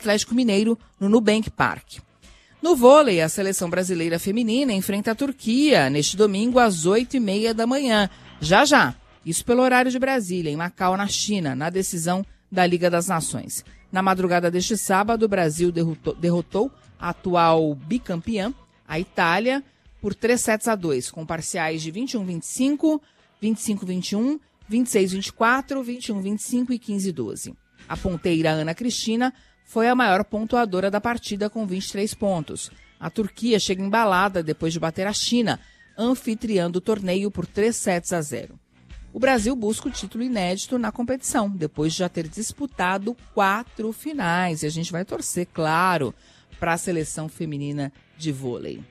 Atlético Mineiro no Nubank Park. No vôlei, a seleção brasileira feminina enfrenta a Turquia neste domingo às 8h30 da manhã. Já. Isso pelo horário de Brasília, em Macau, na China, na decisão da Liga das Nações. Na madrugada deste sábado, o Brasil derrotou a atual bicampeã, a Itália, por 3-2, com parciais de 21-25, 25-21, 26-24, 21-25 e 15-12. A ponteira Ana Cristina foi a maior pontuadora da partida, com 23 pontos. A Turquia chega embalada depois de bater a China, anfitriando o torneio por 3-0. O Brasil busca o título inédito na competição, depois de já ter disputado 4 finais. E a gente vai torcer, claro, para a seleção feminina de vôlei.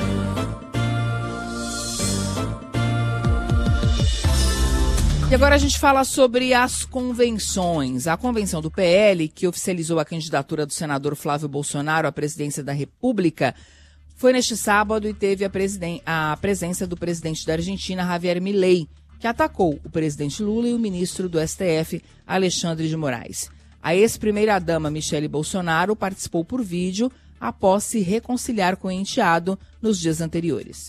E agora a gente fala sobre as convenções. A convenção do PL, que oficializou a candidatura do senador Flávio Bolsonaro à presidência da República, foi neste sábado e teve a presença do presidente da Argentina, Javier Milei, que atacou o presidente Lula e o ministro do STF, Alexandre de Moraes. A ex-primeira-dama Michele Bolsonaro participou por vídeo após se reconciliar com o enteado nos dias anteriores.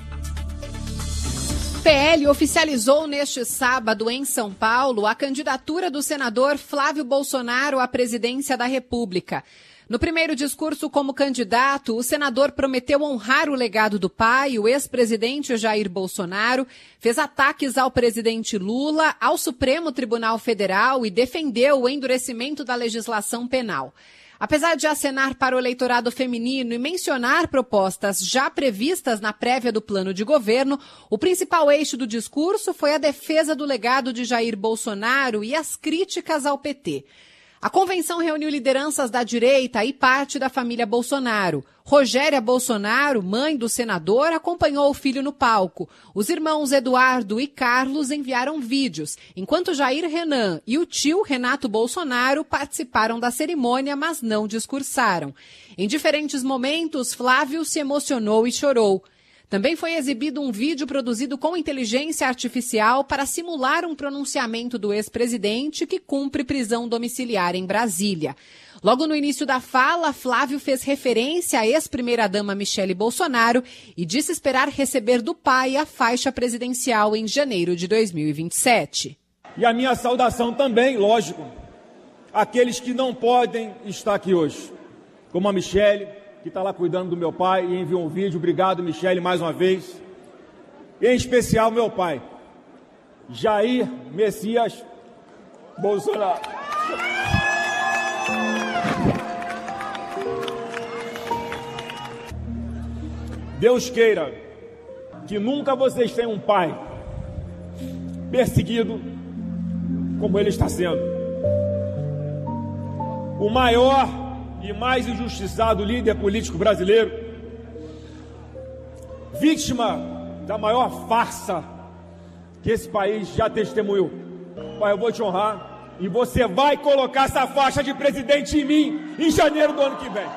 PL oficializou neste sábado em São Paulo a candidatura do senador Flávio Bolsonaro à presidência da República. No primeiro discurso como candidato, o senador prometeu honrar o legado do pai, o ex-presidente Jair Bolsonaro, fez ataques ao presidente Lula, ao Supremo Tribunal Federal e defendeu o endurecimento da legislação penal. Apesar de acenar para o eleitorado feminino e mencionar propostas já previstas na prévia do plano de governo, o principal eixo do discurso foi a defesa do legado de Jair Bolsonaro e as críticas ao PT. A convenção reuniu lideranças da direita e parte da família Bolsonaro. Rogéria Bolsonaro, mãe do senador, acompanhou o filho no palco. Os irmãos Eduardo e Carlos enviaram vídeos, enquanto Jair Renan e o tio Renato Bolsonaro participaram da cerimônia, mas não discursaram. Em diferentes momentos, Flávio se emocionou e chorou. Também foi exibido um vídeo produzido com inteligência artificial para simular um pronunciamento do ex-presidente que cumpre prisão domiciliar em Brasília. Logo no início da fala, Flávio fez referência à ex-primeira-dama Michele Bolsonaro e disse esperar receber do pai a faixa presidencial em janeiro de 2027. E a minha saudação também, lógico, àqueles que não podem estar aqui hoje, como a Michele, que está lá cuidando do meu pai e enviou um vídeo. Obrigado, Michele, mais uma vez. E em especial, meu pai, Jair Messias Bolsonaro. Deus queira que nunca vocês tenham um pai perseguido como ele está sendo. O maior e mais injustiçado líder político brasileiro, vítima da maior farsa que esse país já testemunhou. Pai, eu vou te honrar e você vai colocar essa faixa de presidente em mim em janeiro do ano que vem.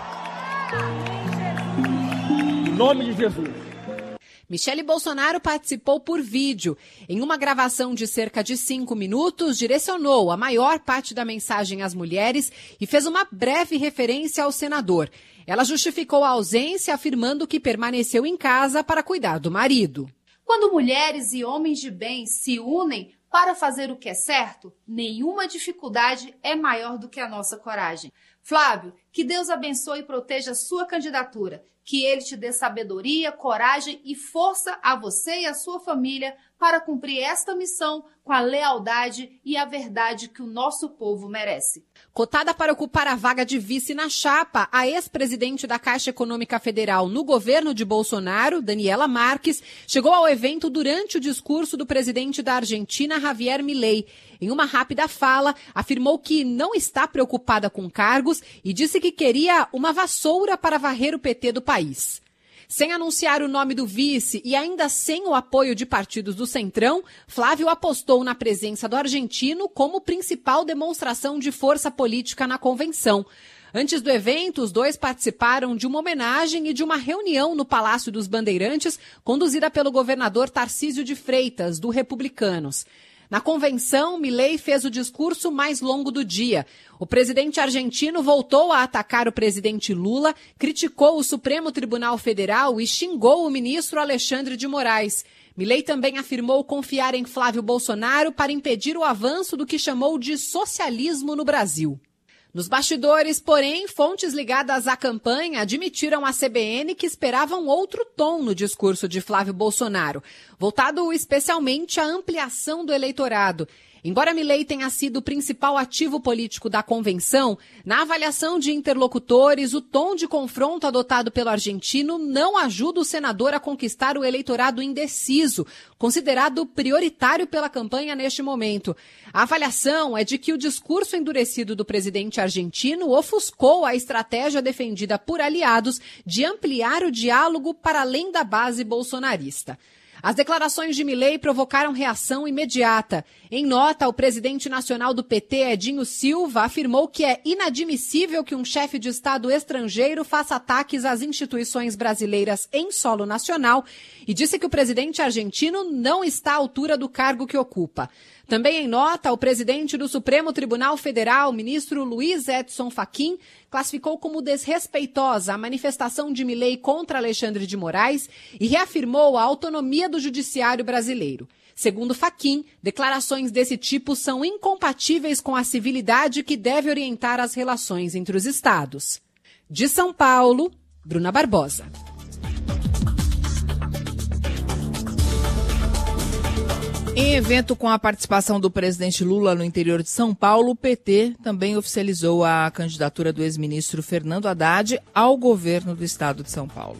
Em nome de Jesus. Michele Bolsonaro participou por vídeo. Em uma gravação de cerca de 5 minutos, direcionou a maior parte da mensagem às mulheres e fez uma breve referência ao senador. Ela justificou a ausência, afirmando que permaneceu em casa para cuidar do marido. Quando mulheres e homens de bem se unem para fazer o que é certo, nenhuma dificuldade é maior do que a nossa coragem. Flávio, que Deus abençoe e proteja sua candidatura. Que Ele te dê sabedoria, coragem e força a você e a sua família para cumprir esta missão com a lealdade e a verdade que o nosso povo merece. Cotada para ocupar a vaga de vice na chapa, a ex-presidente da Caixa Econômica Federal no governo de Bolsonaro, Daniela Marques, chegou ao evento durante o discurso do presidente da Argentina, Javier Milei. Em uma rápida fala, afirmou que não está preocupada com cargos e disse que queria uma vassoura para varrer o PT do país. Sem anunciar o nome do vice e ainda sem o apoio de partidos do Centrão, Flávio apostou na presença do argentino como principal demonstração de força política na convenção. Antes do evento, os dois participaram de uma homenagem e de uma reunião no Palácio dos Bandeirantes, conduzida pelo governador Tarcísio de Freitas, do Republicanos. Na convenção, Milei fez o discurso mais longo do dia. O presidente argentino voltou a atacar o presidente Lula, criticou o Supremo Tribunal Federal e xingou o ministro Alexandre de Moraes. Milei também afirmou confiar em Flávio Bolsonaro para impedir o avanço do que chamou de socialismo no Brasil. Nos bastidores, porém, fontes ligadas à campanha admitiram à CBN que esperavam outro tom no discurso de Flávio Bolsonaro, voltado especialmente à ampliação do eleitorado. Embora Milei tenha sido o principal ativo político da convenção, na avaliação de interlocutores, o tom de confronto adotado pelo argentino não ajuda o senador a conquistar o eleitorado indeciso, considerado prioritário pela campanha neste momento. A avaliação é de que o discurso endurecido do presidente argentino ofuscou a estratégia defendida por aliados de ampliar o diálogo para além da base bolsonarista. As declarações de Milei provocaram reação imediata. Em nota, o presidente nacional do PT, Edinho Silva, afirmou que é inadmissível que um chefe de Estado estrangeiro faça ataques às instituições brasileiras em solo nacional e disse que o presidente argentino não está à altura do cargo que ocupa. Também em nota, o presidente do Supremo Tribunal Federal, ministro Luiz Edson Fachin, classificou como desrespeitosa a manifestação de Milei contra Alexandre de Moraes e reafirmou a autonomia do judiciário brasileiro. Segundo Fachin, declarações desse tipo são incompatíveis com a civilidade que deve orientar as relações entre os estados. De São Paulo, Bruna Barbosa. Em evento com a participação do presidente Lula no interior de São Paulo, o PT também oficializou a candidatura do ex-ministro Fernando Haddad ao governo do estado de São Paulo.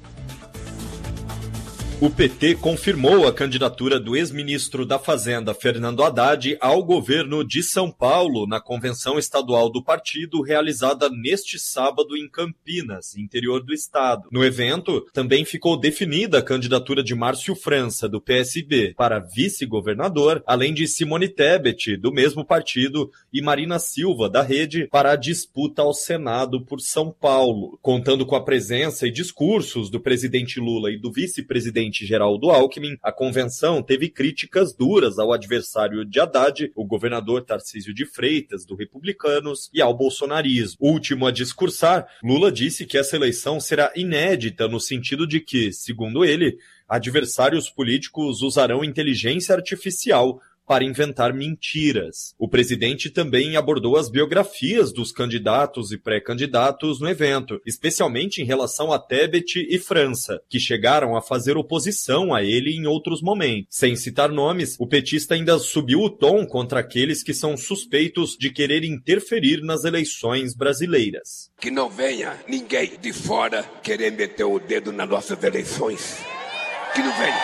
O PT confirmou a candidatura do ex-ministro da Fazenda, Fernando Haddad, ao governo de São Paulo, na convenção estadual do partido, realizada neste sábado em Campinas, interior do estado. No evento, também ficou definida a candidatura de Márcio França, do PSB, para vice-governador, além de Simone Tebet, do mesmo partido, e Marina Silva, da Rede, para a disputa ao Senado por São Paulo. Contando com a presença e discursos do presidente Lula e do vice-presidente Geraldo Alckmin, a convenção teve críticas duras ao adversário de Haddad, o governador Tarcísio de Freitas, do Republicanos, e ao bolsonarismo. Último a discursar, Lula disse que essa eleição será inédita no sentido de que, segundo ele, adversários políticos usarão inteligência artificial para inventar mentiras. O presidente também abordou as biografias dos candidatos e pré-candidatos no evento, especialmente em relação a Tebet e França, que chegaram a fazer oposição a ele em outros momentos. Sem citar nomes, o petista ainda subiu o tom contra aqueles que são suspeitos de querer interferir nas eleições brasileiras. Que não venha ninguém de fora querer meter o dedo nas nossas eleições. Que não venha.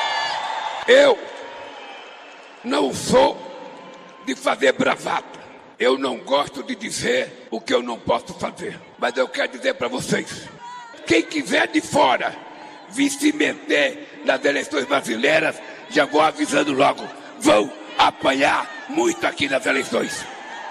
Eu não sou de fazer bravata. Eu não gosto de dizer o que eu não posso fazer. Mas eu quero dizer para vocês, quem quiser de fora vir se meter nas eleições brasileiras, já vou avisando logo, vão apanhar muito aqui nas eleições.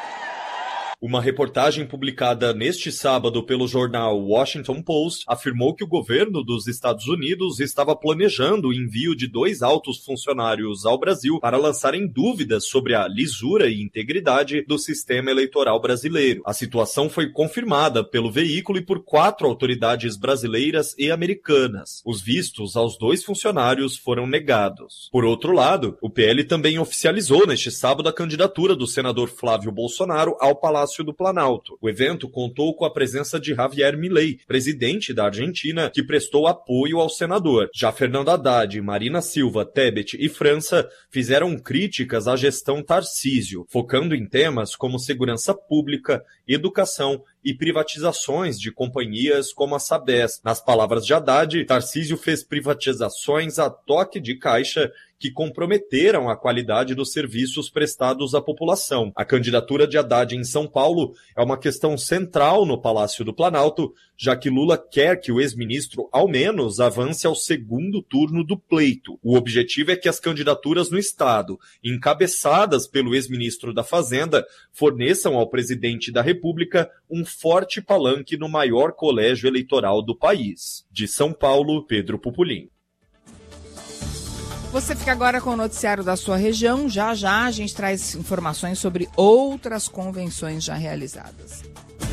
Uma reportagem publicada neste sábado pelo jornal Washington Post afirmou que o governo dos Estados Unidos estava planejando o envio de 2 altos funcionários ao Brasil para lançarem dúvidas sobre a lisura e integridade do sistema eleitoral brasileiro. A situação foi confirmada pelo veículo e por 4 autoridades brasileiras e americanas. Os vistos aos 2 funcionários foram negados. Por outro lado, o PL também oficializou neste sábado a candidatura do senador Flávio Bolsonaro ao Palácio do Planalto. O evento contou com a presença de Javier Milei, presidente da Argentina, que prestou apoio ao senador. Já Fernando Haddad, Marina Silva, Tebet e França fizeram críticas à gestão Tarcísio, focando em temas como segurança pública, educação e privatizações de companhias como a Sabesp. Nas palavras de Haddad, Tarcísio fez privatizações a toque de caixa que comprometeram a qualidade dos serviços prestados à população. A candidatura de Haddad em São Paulo é uma questão central no Palácio do Planalto, já que Lula quer que o ex-ministro, ao menos, avance ao segundo turno do pleito. O objetivo é que as candidaturas no Estado, encabeçadas pelo ex-ministro da Fazenda, forneçam ao presidente da República um forte palanque no maior colégio eleitoral do país. De São Paulo, Pedro Pupolin. Você fica agora com o noticiário da sua região. Já já a gente traz informações sobre outras convenções já realizadas.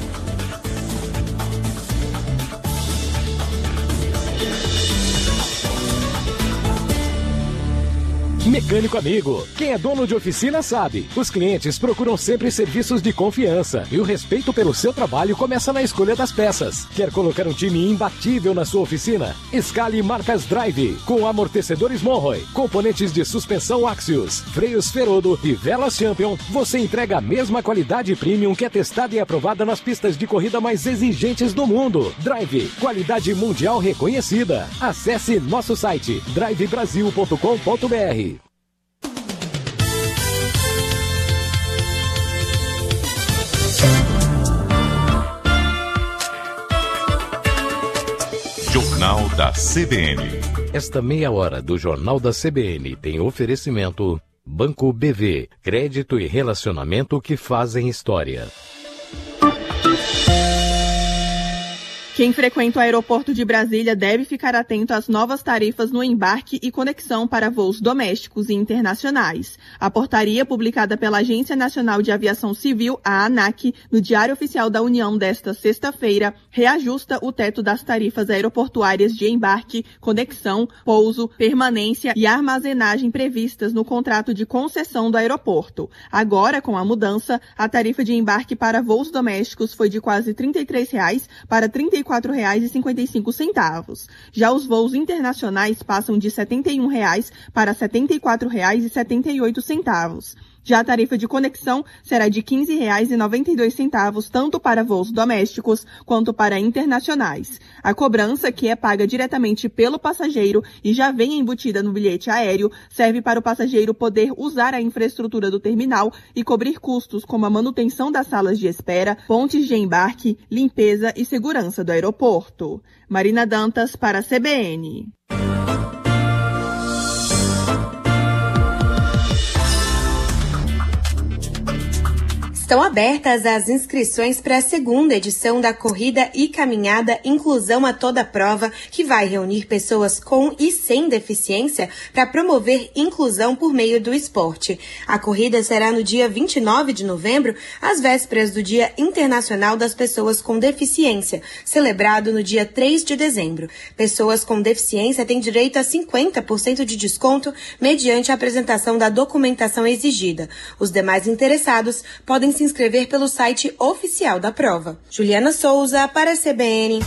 Mecânico Amigo. Quem é dono de oficina sabe. Os clientes procuram sempre serviços de confiança e o respeito pelo seu trabalho começa na escolha das peças. Quer colocar um time imbatível na sua oficina? Escale marcas Drive, com amortecedores Monroe, componentes de suspensão Axios, freios Ferodo e velas Champion. Você entrega a mesma qualidade premium que é testada e aprovada nas pistas de corrida mais exigentes do mundo. Drive, qualidade mundial reconhecida. Acesse nosso site drivebrasil.com.br. Jornal da CBN. Esta meia hora do Jornal da CBN tem oferecimento Banco BV, crédito e relacionamento que fazem história. Quem frequenta o aeroporto de Brasília deve ficar atento às novas tarifas no embarque e conexão para voos domésticos e internacionais. A portaria, publicada pela Agência Nacional de Aviação Civil, a ANAC, no Diário Oficial da União desta sexta-feira, reajusta o teto das tarifas aeroportuárias de embarque, conexão, pouso, permanência e armazenagem previstas no contrato de concessão do aeroporto. Agora, com a mudança, a tarifa de embarque para voos domésticos foi de quase R$ 33 para R$ 34,55. Já os voos internacionais passam de R$ 71 para R$ 74,78. Já a tarifa de conexão será de R$ 15,92, tanto para voos domésticos quanto para internacionais. A cobrança, que é paga diretamente pelo passageiro e já vem embutida no bilhete aéreo, serve para o passageiro poder usar a infraestrutura do terminal e cobrir custos como a manutenção das salas de espera, pontes de embarque, limpeza e segurança do aeroporto. Marina Dantas para a CBN. Estão abertas as inscrições para a segunda edição da Corrida e Caminhada Inclusão a Toda Prova, que vai reunir pessoas com e sem deficiência para promover inclusão por meio do esporte. A corrida será no dia 29 de novembro, às vésperas do Dia Internacional das Pessoas com Deficiência, celebrado no dia 3 de dezembro. Pessoas com deficiência têm direito a 50% de desconto mediante a apresentação da documentação exigida. Os demais interessados podem se inscrever pelo site oficial da prova. Juliana Souza para a CBN.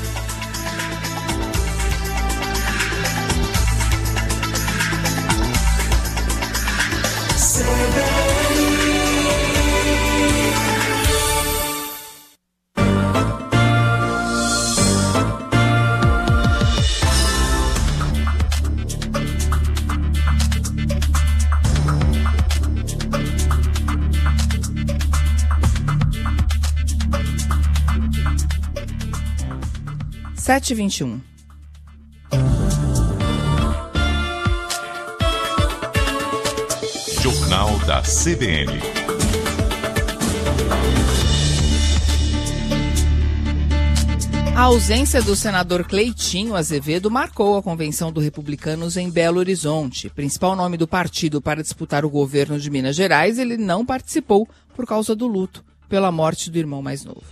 (7h21). Jornal da CBN. A ausência do senador Cleitinho Azevedo marcou a convenção do Republicanos em Belo Horizonte. Principal nome do partido para disputar o governo de Minas Gerais, ele não participou por causa do luto pela morte do irmão mais novo.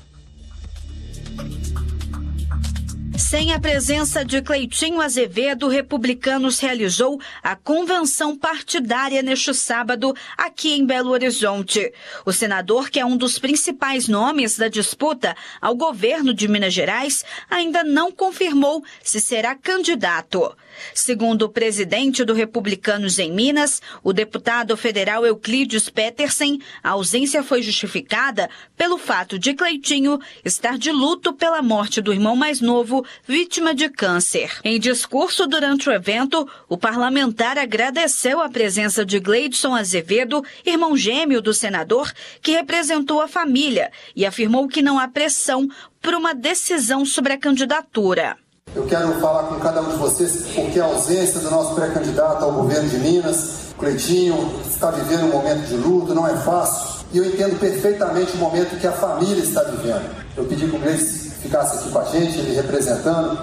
Sem a presença de Cleitinho Azevedo, Republicanos realizou a convenção partidária neste sábado aqui em Belo Horizonte. O senador, que é um dos principais nomes da disputa ao governo de Minas Gerais, ainda não confirmou se será candidato. Segundo o presidente do Republicanos em Minas, o deputado federal Euclides Petersen, a ausência foi justificada pelo fato de Cleitinho estar de luto pela morte do irmão mais novo, vítima de câncer. Em discurso durante o evento, o parlamentar agradeceu a presença de Gleidson Azevedo, irmão gêmeo do senador, que representou a família, e afirmou que não há pressão por uma decisão sobre a candidatura. Eu quero falar com cada um de vocês porque a ausência do nosso pré-candidato ao governo de Minas, Cleitinho, está vivendo um momento de luto, não é fácil. E eu entendo perfeitamente o momento que a família está vivendo. Eu pedi que o Gleidson ficasse aqui com a gente, ele representando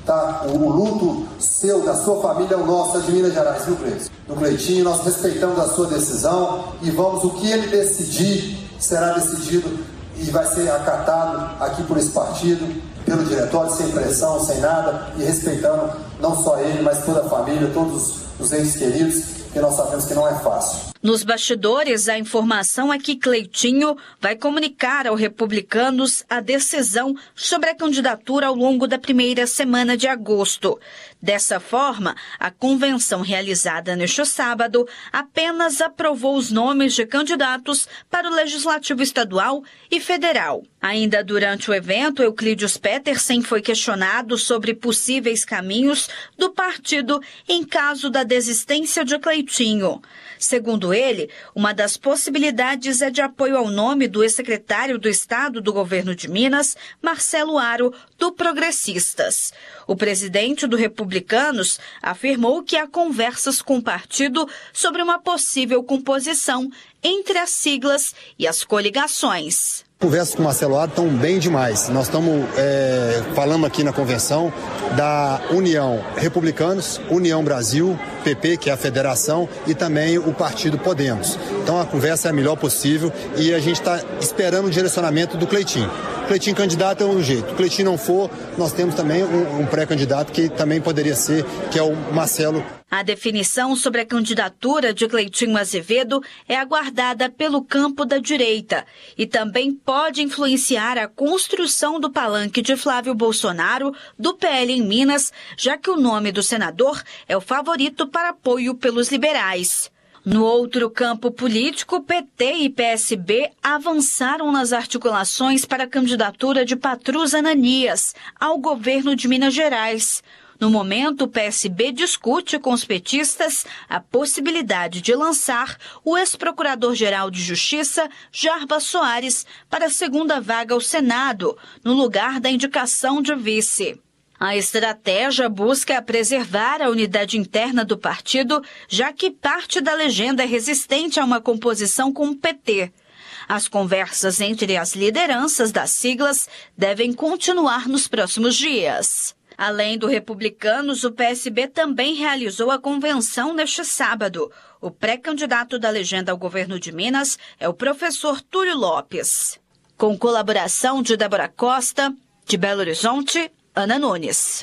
tá? O luto seu, da sua família, é o nosso, de Minas Gerais, viu, Cleiton? Do Cleitinho, nós respeitamos a sua decisão e o que ele decidir, será decidido e vai ser acatado aqui por esse partido, pelo diretório, sem pressão, sem nada, e respeitando não só ele, mas toda a família, todos os entes queridos, que nós sabemos que não é fácil. Nos bastidores, a informação é que Cleitinho vai comunicar ao Republicanos a decisão sobre a candidatura ao longo da primeira semana de agosto. Dessa forma, a convenção realizada neste sábado apenas aprovou os nomes de candidatos para o Legislativo Estadual e Federal. Ainda durante o evento, Euclídeos Petersen foi questionado sobre possíveis caminhos do partido em caso da desistência de Cleitinho. Segundo ele, uma das possibilidades é de apoio ao nome do ex-secretário do Estado do governo de Minas, Marcelo Aro, do Progressistas. O presidente do Republicanos afirmou que há conversas com o partido sobre uma possível composição entre as siglas e as coligações. Conversas com o Marcelo Aro estão bem demais. Nós estamos falando aqui na convenção da União Republicanos, União Brasil, PP, que é a federação, e também o partido Podemos. Então a conversa é a melhor possível e a gente está esperando o direcionamento do Cleitinho. Cleitinho candidato é um jeito. Cleitinho não for, nós temos também um pré-candidato que também poderia ser, que é o Marcelo. A definição sobre a candidatura de Cleitinho Azevedo é aguardada pelo campo da direita e também pode influenciar a construção do palanque de Flávio Bolsonaro, do PL em Minas, já que o nome do senador é o favorito para apoio pelos liberais. No outro campo político, PT e PSB avançaram nas articulações para a candidatura de Patrus Ananias ao governo de Minas Gerais. No momento, o PSB discute com os petistas a possibilidade de lançar o ex-procurador-geral de Justiça, Jarbas Soares, para a segunda vaga ao Senado, no lugar da indicação de vice. A estratégia busca preservar a unidade interna do partido, já que parte da legenda é resistente a uma composição com o PT. As conversas entre as lideranças das siglas devem continuar nos próximos dias. Além do Republicanos, o PSB também realizou a convenção neste sábado. O pré-candidato da legenda ao governo de Minas é o professor Túlio Lopes. Com colaboração de Débora Costa, de Belo Horizonte, Ana Nunes.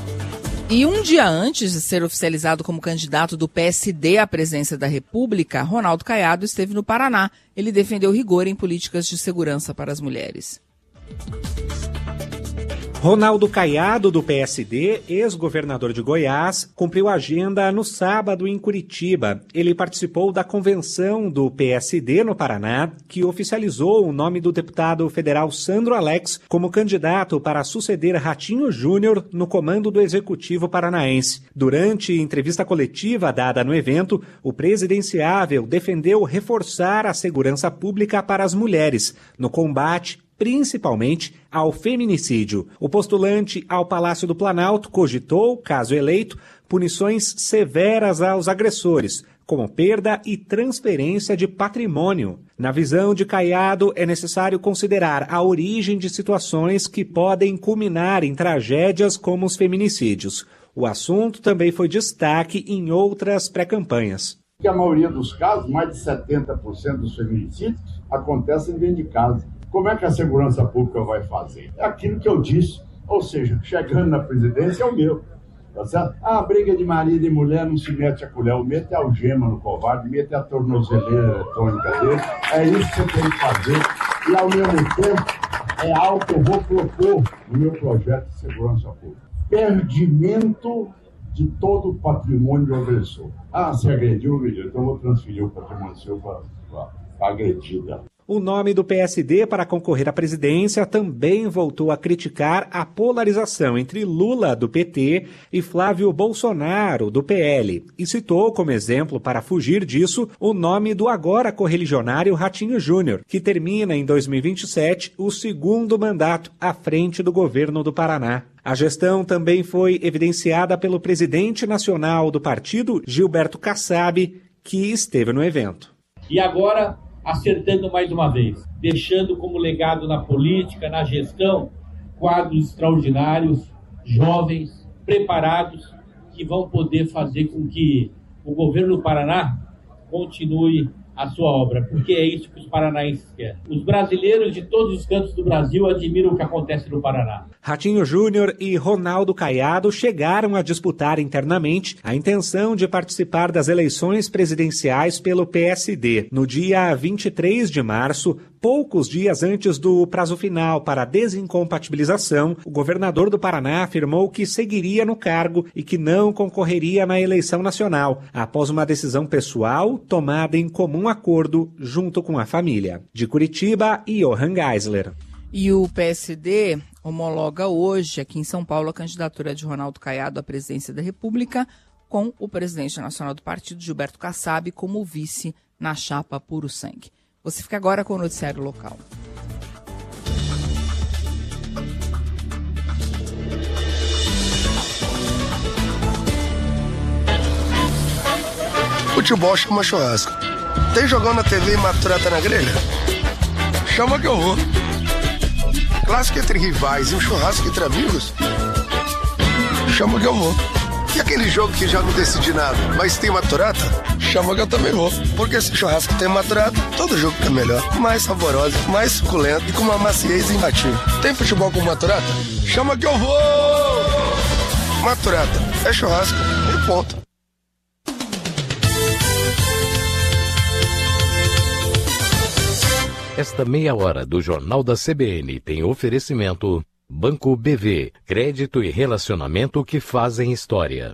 E um dia antes de ser oficializado como candidato do PSD à presidência da República, Ronaldo Caiado esteve no Paraná. Ele defendeu rigor em políticas de segurança para as mulheres. Ronaldo Caiado, do PSD, ex-governador de Goiás, cumpriu a agenda no sábado em Curitiba. Ele participou da convenção do PSD no Paraná, que oficializou o nome do deputado federal Sandro Alex como candidato para suceder Ratinho Júnior no comando do Executivo Paranaense. Durante entrevista coletiva dada no evento, o presidenciável defendeu reforçar a segurança pública para as mulheres no combate principalmente ao feminicídio. O postulante ao Palácio do Planalto cogitou, caso eleito, punições severas aos agressores, como perda e transferência de patrimônio. Na visão de Caiado, é necessário considerar a origem de situações que podem culminar em tragédias como os feminicídios. O assunto também foi destaque em outras pré-campanhas. A maioria dos casos, mais de 70% dos feminicídios, acontecem dentro de casa. Como é que a segurança pública vai fazer? É aquilo que eu disse, ou seja, chegando na presidência é o meu. Tá certo? A briga de marido e mulher não se mete a colher, mete a algema no covarde, mete a tornozeleira eletrônica dele. É isso que você tem que fazer. E ao mesmo tempo, é algo que eu vou propor no meu projeto de segurança pública. Perdimento de todo o patrimônio do agressor. Ah, se agrediu, então eu vou transferir o patrimônio seu para a agredida. O nome do PSD para concorrer à presidência também voltou a criticar a polarização entre Lula, do PT, e Flávio Bolsonaro, do PL, e citou como exemplo, para fugir disso, o nome do agora correligionário Ratinho Júnior, que termina em 2027 o segundo mandato à frente do governo do Paraná. A gestão também foi evidenciada pelo presidente nacional do partido, Gilberto Kassab, que esteve no evento. E agora, acertando mais uma vez, deixando como legado na política, na gestão, quadros extraordinários, jovens, preparados, que vão poder fazer com que o governo do Paraná continue a sua obra, porque é isso que os paranaenses querem. Os brasileiros de todos os cantos do Brasil admiram o que acontece no Paraná. Ratinho Júnior e Ronaldo Caiado chegaram a disputar internamente a intenção de participar das eleições presidenciais pelo PSD no dia 23 de março, poucos dias antes do prazo final para a desincompatibilização. O governador do Paraná afirmou que seguiria no cargo e que não concorreria na eleição nacional, após uma decisão pessoal tomada em comum acordo junto com a família. De Curitiba, Johan Geisler. E o PSD homologa hoje, aqui em São Paulo, a candidatura de Ronaldo Caiado à presidência da República, com o presidente nacional do partido, Gilberto Kassab, como vice na chapa Puro Sangue. Você fica agora com o noticiário local. Futebol chama churrasco. Tem jogão na TV e maturata na grelha? Chama que eu vou. Clássico entre rivais e um churrasco entre amigos? Chama que eu vou. E aquele jogo que já não decidi nada, mas tem maturata? Chama que eu também vou. Porque se churrasco tem maturata, todo jogo fica melhor. Mais saborosa, mais suculento e com uma maciez imbatível. Tem futebol com maturata? Chama que eu vou! Maturata é churrasco e ponto. Esta meia hora do Jornal da CBN tem oferecimento Banco BV, crédito e relacionamento que fazem história.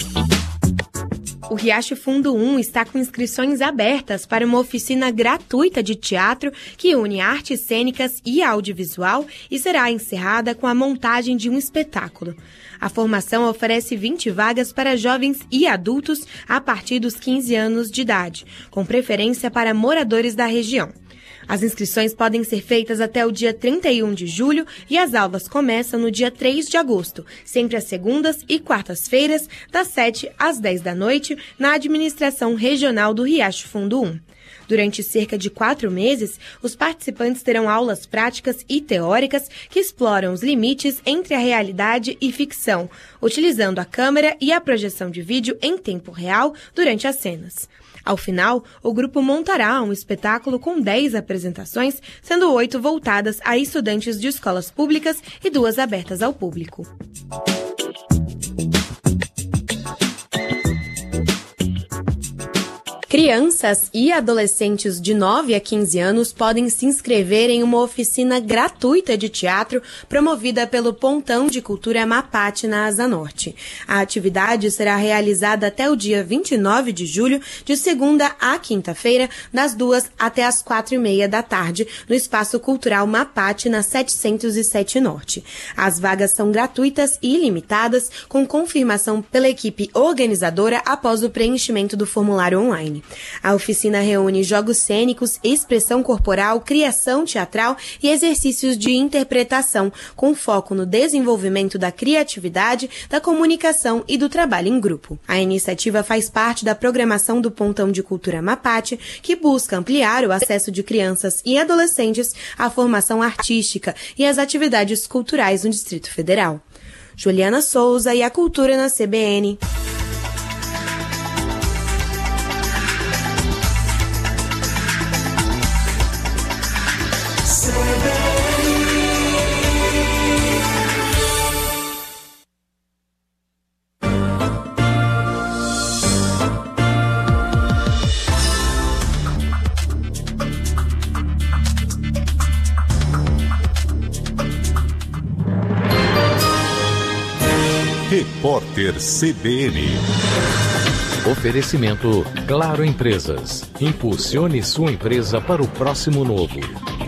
O Riacho Fundo 1 está com inscrições abertas para uma oficina gratuita de teatro que une artes cênicas e audiovisual e será encerrada com a montagem de um espetáculo. A formação oferece 20 vagas para jovens e adultos a partir dos 15 anos de idade, com preferência para moradores da região. As inscrições podem ser feitas até o dia 31 de julho e as aulas começam no dia 3 de agosto, sempre às segundas e quartas-feiras, das 7 às 10 da noite, na administração regional do Riacho Fundo 1. Durante cerca de 4 meses, os participantes terão aulas práticas e teóricas que exploram os limites entre a realidade e ficção, utilizando a câmera e a projeção de vídeo em tempo real durante as cenas. Ao final, o grupo montará um espetáculo com 10 apresentações, sendo 8 voltadas a estudantes de escolas públicas e 2 abertas ao público. Crianças e adolescentes de 9 a 15 anos podem se inscrever em uma oficina gratuita de teatro promovida pelo Pontão de Cultura Mapate, na Asa Norte. A atividade será realizada até o dia 29 de julho, de segunda a quinta-feira, das 2 até as 4h30 da tarde, no Espaço Cultural Mapate, na 707 Norte. As vagas são gratuitas e limitadas, com confirmação pela equipe organizadora após o preenchimento do formulário online. A oficina reúne jogos cênicos, expressão corporal, criação teatral e exercícios de interpretação, com foco no desenvolvimento da criatividade, da comunicação e do trabalho em grupo. A iniciativa faz parte da programação do Pontão de Cultura Mapate, que busca ampliar o acesso de crianças e adolescentes à formação artística e às atividades culturais no Distrito Federal. Juliana Souza e a Cultura na CBN. Repórter CBN. Oferecimento Claro Empresas. Impulsione sua empresa para o próximo novo.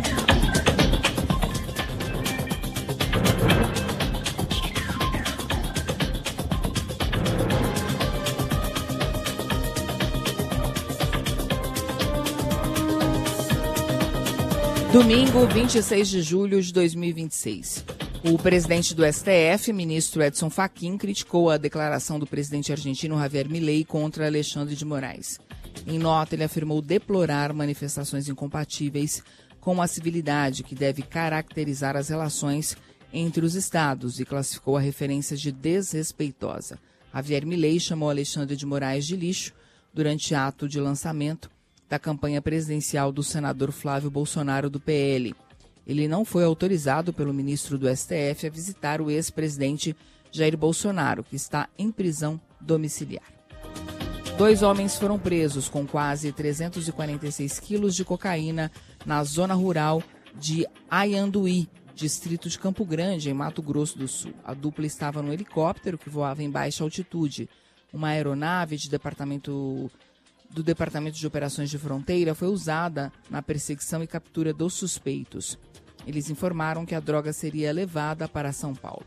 Domingo, 26 de julho de 2026. O presidente do STF, ministro Edson Fachin, criticou a declaração do presidente argentino Javier Milei contra Alexandre de Moraes. Em nota, ele afirmou deplorar manifestações incompatíveis com a civilidade que deve caracterizar as relações entre os estados e classificou a referência de desrespeitosa. Javier Milei chamou Alexandre de Moraes de lixo durante ato de lançamento da campanha presidencial do senador Flávio Bolsonaro do PL. Ele não foi autorizado pelo ministro do STF a visitar o ex-presidente Jair Bolsonaro, que está em prisão domiciliar. 2 homens foram presos com quase 346 quilos de cocaína na zona rural de Aianduí, distrito de Campo Grande, em Mato Grosso do Sul. A dupla estava num helicóptero que voava em baixa altitude. Uma aeronave do Departamento de Operações de Fronteira foi usada na perseguição e captura dos suspeitos. Eles informaram que a droga seria levada para São Paulo.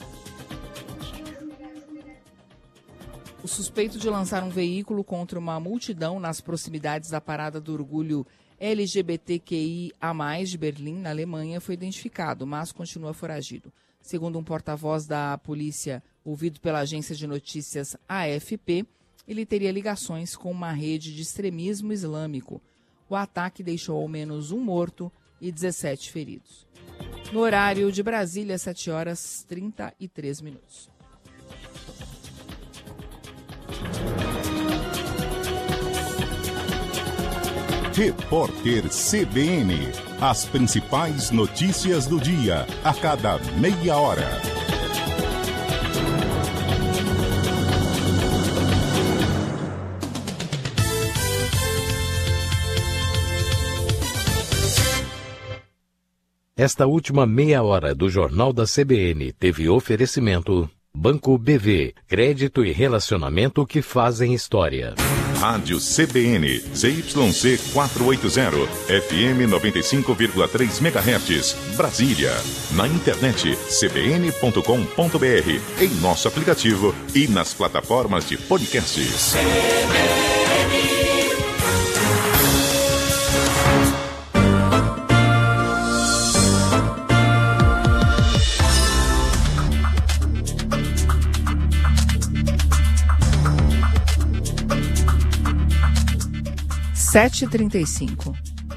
O suspeito de lançar um veículo contra uma multidão nas proximidades da Parada do Orgulho LGBTQIA+, de Berlim, na Alemanha, foi identificado, mas continua foragido. Segundo um porta-voz da polícia, ouvido pela agência de notícias AFP, ele teria ligações com uma rede de extremismo islâmico. O ataque deixou ao menos 1 morto e 17 feridos. No horário de Brasília, 7h33. Repórter CBN. As principais notícias do dia, a cada meia hora. Esta última meia hora do Jornal da CBN teve oferecimento Banco BV, crédito e relacionamento que fazem história. Rádio CBN, ZYC 480, FM 95,3 MHz, Brasília. Na internet, cbn.com.br, em nosso aplicativo e nas plataformas de podcasts. Sete 7h35.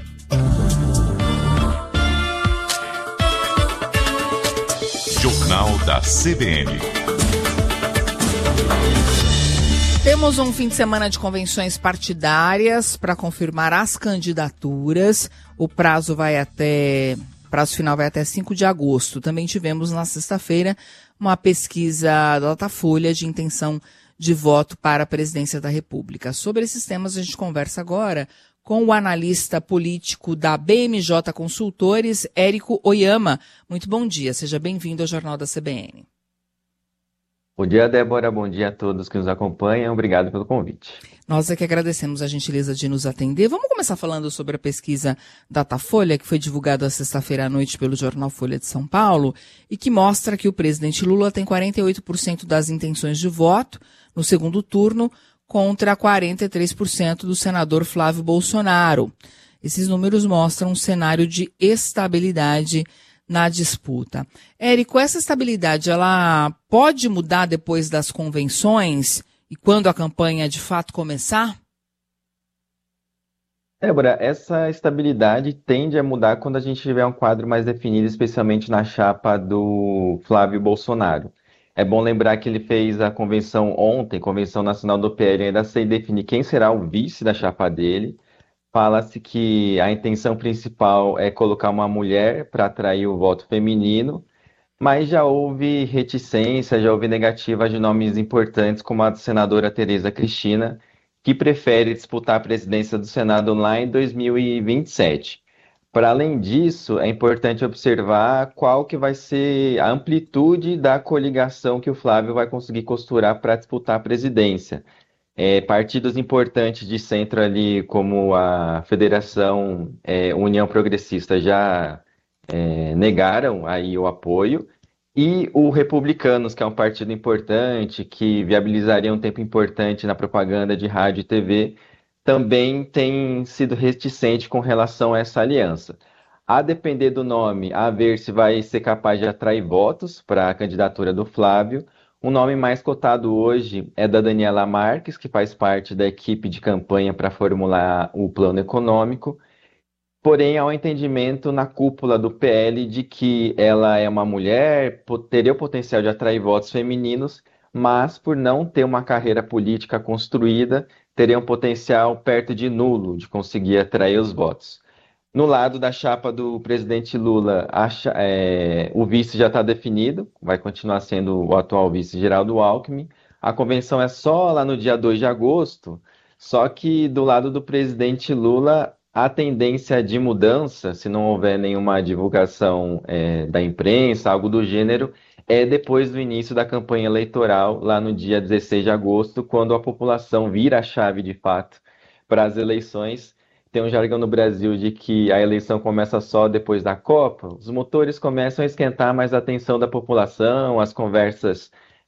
Jornal da CBN. Temos um fim de semana de convenções partidárias para confirmar as candidaturas. O prazo final vai até 5 de agosto. Também tivemos na sexta-feira uma pesquisa da Datafolha de intenção de voto para a presidência da República. Sobre esses temas a gente conversa agora com o analista político da BMJ Consultores, Érico Oyama. Muito bom dia, seja bem-vindo ao Jornal da CBN. Bom dia, Débora, bom dia a todos que nos acompanham, obrigado pelo convite. Nós é que agradecemos a gentileza de nos atender. Vamos começar falando sobre a pesquisa Datafolha, que foi divulgada sexta-feira à noite pelo jornal Folha de São Paulo, e que mostra que o presidente Lula tem 48% das intenções de voto no segundo turno, contra 43% do senador Flávio Bolsonaro. Esses números mostram um cenário de estabilidade na disputa. Érico, essa estabilidade ela pode mudar depois das convenções e quando a campanha de fato começar? Débora, essa estabilidade tende a mudar quando a gente tiver um quadro mais definido, especialmente na chapa do Flávio Bolsonaro. É bom lembrar que ele fez a convenção ontem, Convenção Nacional do PL, ainda sem definir quem será o vice da chapa dele. Fala-se que a intenção principal é colocar uma mulher para atrair o voto feminino, mas já houve reticência, já houve negativa de nomes importantes, como a senadora Tereza Cristina, que prefere disputar a presidência do Senado lá em 2027. Para além disso, é importante observar qual que vai ser a amplitude da coligação que o Flávio vai conseguir costurar para disputar a presidência. Partidos importantes de centro ali, como a Federação União Progressista, já negaram aí o apoio, e o Republicanos, que é um partido importante, que viabilizaria um tempo importante na propaganda de rádio e TV, também tem sido reticente com relação a essa aliança. A depender do nome, a ver se vai ser capaz de atrair votos para a candidatura do Flávio. O nome mais cotado hoje é da Daniela Marques, que faz parte da equipe de campanha para formular o plano econômico. porém há um entendimento na cúpula do PL de que ela é uma mulher, teria o potencial de atrair votos femininos, mas por não ter uma carreira política construída, teria um potencial perto de nulo de conseguir atrair os votos. No lado da chapa do presidente Lula, o vice já está definido, vai continuar sendo o atual vice Geraldo Alckmin. A convenção é só lá no dia 2 de agosto, só que do lado do presidente Lula, a tendência de mudança, se não houver nenhuma divulgação da imprensa, algo do gênero, é depois do início da campanha eleitoral, lá no dia 16 de agosto, quando a população vira a chave de fato para as eleições. Tem um jargão no Brasil de que a eleição começa só depois da Copa. Os motores começam a esquentar mais a atenção da população, as conversas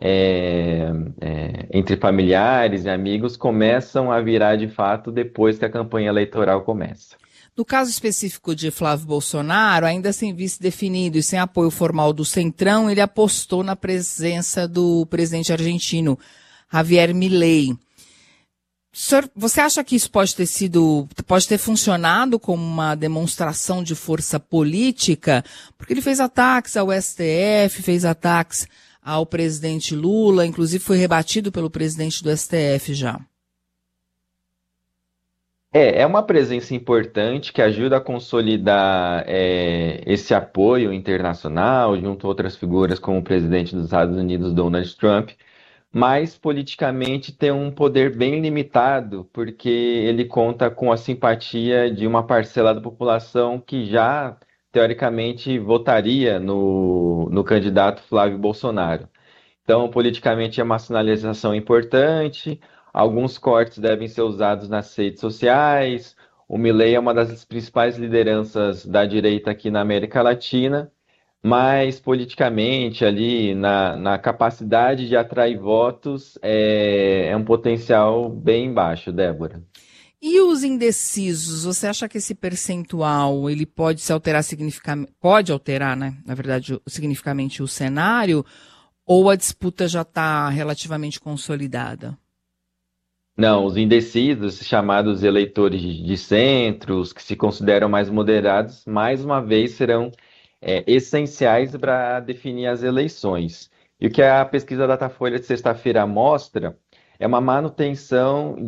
entre familiares e amigos começam a virar de fato depois que a campanha eleitoral começa. No caso específico de Flávio Bolsonaro, ainda sem vice definido e sem apoio formal do Centrão, ele apostou na presença do presidente argentino, Javier Milei. Senhor, você acha que isso pode ter funcionado como uma demonstração de força política? Porque ele fez ataques ao STF, fez ataques ao presidente Lula, inclusive foi rebatido pelo presidente do STF já. É uma presença importante que ajuda a consolidar esse apoio internacional, junto a outras figuras como o presidente dos Estados Unidos, Donald Trump, mas politicamente tem um poder bem limitado, porque ele conta com a simpatia de uma parcela da população que já, teoricamente, votaria no candidato Flávio Bolsonaro. Então, politicamente é uma sinalização importante, alguns cortes devem ser usados nas redes sociais, o Milei é uma das principais lideranças da direita aqui na América Latina, mas politicamente ali na capacidade de atrair votos é um potencial bem baixo, Débora. E os indecisos, você acha que esse percentual ele pode se alterar pode alterar, né? Na verdade, significativamente o cenário, ou a disputa já está relativamente consolidada? Não, os indecisos, chamados eleitores de centro, os que se consideram mais moderados, mais uma vez serão essenciais para definir as eleições. E o que a pesquisa Datafolha de sexta-feira mostra é uma manutenção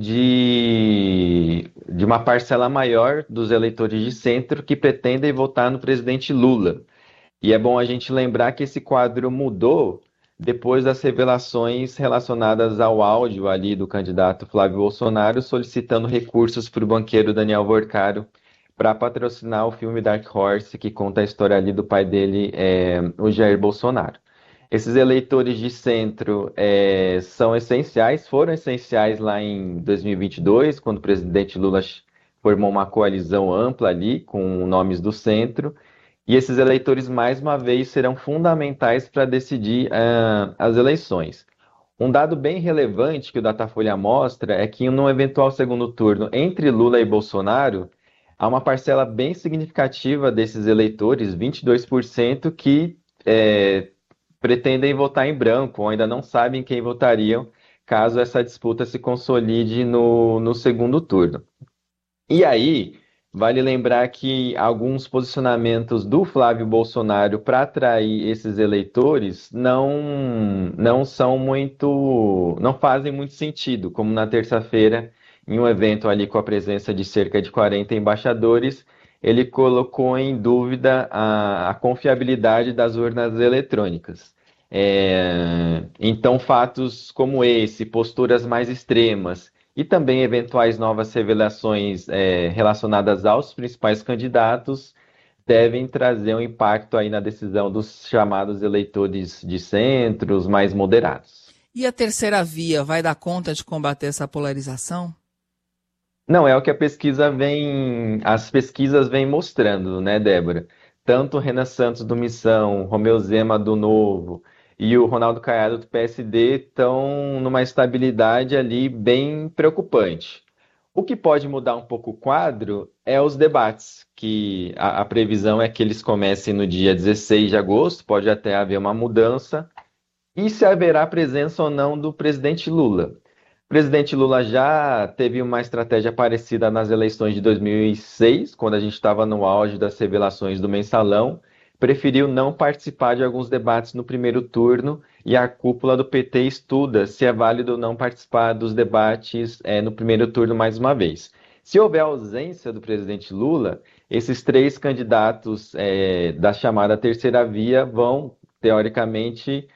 de uma parcela maior dos eleitores de centro que pretendem votar no presidente Lula. E é bom a gente lembrar que esse quadro mudou depois das revelações relacionadas ao áudio ali do candidato Flávio Bolsonaro solicitando recursos para o banqueiro Daniel Vorcaro para patrocinar o filme Dark Horse, que conta a história ali do pai dele, o Jair Bolsonaro. Esses eleitores de centro são essenciais, foram essenciais lá em 2022, quando o presidente Lula formou uma coalizão ampla ali com nomes do centro, e esses eleitores, mais uma vez, serão fundamentais para decidir as eleições. Um dado bem relevante que o Datafolha mostra é que no eventual segundo turno entre Lula e Bolsonaro, há uma parcela bem significativa desses eleitores, 22%, que pretendem votar em branco, ou ainda não sabem quem votariam, caso essa disputa se consolide no segundo turno. E aí, vale lembrar que alguns posicionamentos do Flávio Bolsonaro para atrair esses eleitores não fazem muito sentido, como na terça-feira, em um evento ali com a presença de cerca de 40 embaixadores, ele colocou em dúvida a confiabilidade das urnas eletrônicas. Então, fatos como esse, posturas mais extremas e também eventuais novas revelações relacionadas aos principais candidatos devem trazer um impacto aí na decisão dos chamados eleitores de centro, os mais moderados. E a terceira via vai dar conta de combater essa polarização? Não, é o que as pesquisas vêm mostrando, né, Débora? Tanto o Renan Santos do Missão, Romeu Zema do Novo e o Ronaldo Caiado do PSD estão numa estabilidade ali bem preocupante. O que pode mudar um pouco o quadro é os debates, que a previsão é que eles comecem no dia 16 de agosto, pode até haver uma mudança, e se haverá presença ou não do presidente Lula. O presidente Lula já teve uma estratégia parecida nas eleições de 2006, quando a gente estava no auge das revelações do Mensalão. Preferiu não participar de alguns debates no primeiro turno e a cúpula do PT estuda se é válido não participar dos debates no primeiro turno mais uma vez. Se houver ausência do presidente Lula, esses 3 candidatos da chamada terceira via vão, teoricamente,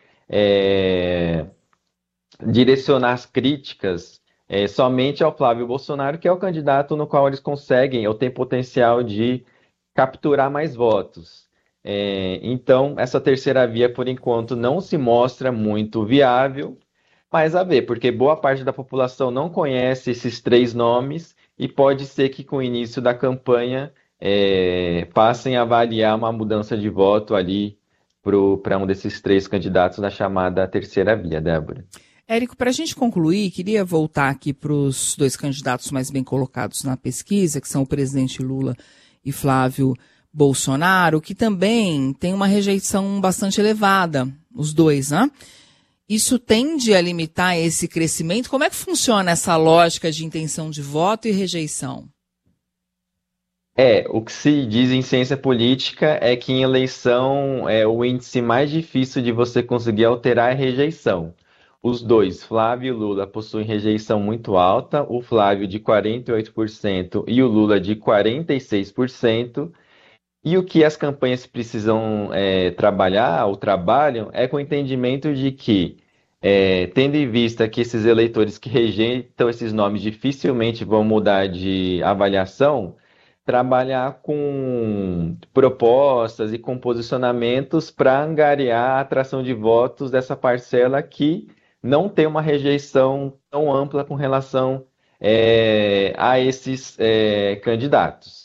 direcionar as críticas somente ao Flávio Bolsonaro, que é o candidato no qual eles conseguem ou têm potencial de capturar mais votos. Então, essa terceira via, por enquanto, não se mostra muito viável, mas a ver, porque boa parte da população não conhece esses 3 nomes e pode ser que com o início da campanha passem a avaliar uma mudança de voto ali para um desses 3 candidatos da chamada terceira via, Débora. Érico, para a gente concluir, queria voltar aqui para os 2 candidatos mais bem colocados na pesquisa, que são o presidente Lula e Flávio Bolsonaro, que também tem uma rejeição bastante elevada, os 2, né? Isso tende a limitar esse crescimento? Como é que funciona essa lógica de intenção de voto e rejeição? O que se diz em ciência política é que em eleição o índice mais difícil de você conseguir alterar é a rejeição. Os 2, Flávio e Lula, possuem rejeição muito alta, o Flávio de 48% e o Lula de 46%. E o que as campanhas precisam trabalhar, ou trabalham, é com o entendimento de que, tendo em vista que esses eleitores que rejeitam esses nomes dificilmente vão mudar de avaliação, trabalhar com propostas e com posicionamentos para angariar a atração de votos dessa parcela que não tem uma rejeição tão ampla com relação a esses candidatos.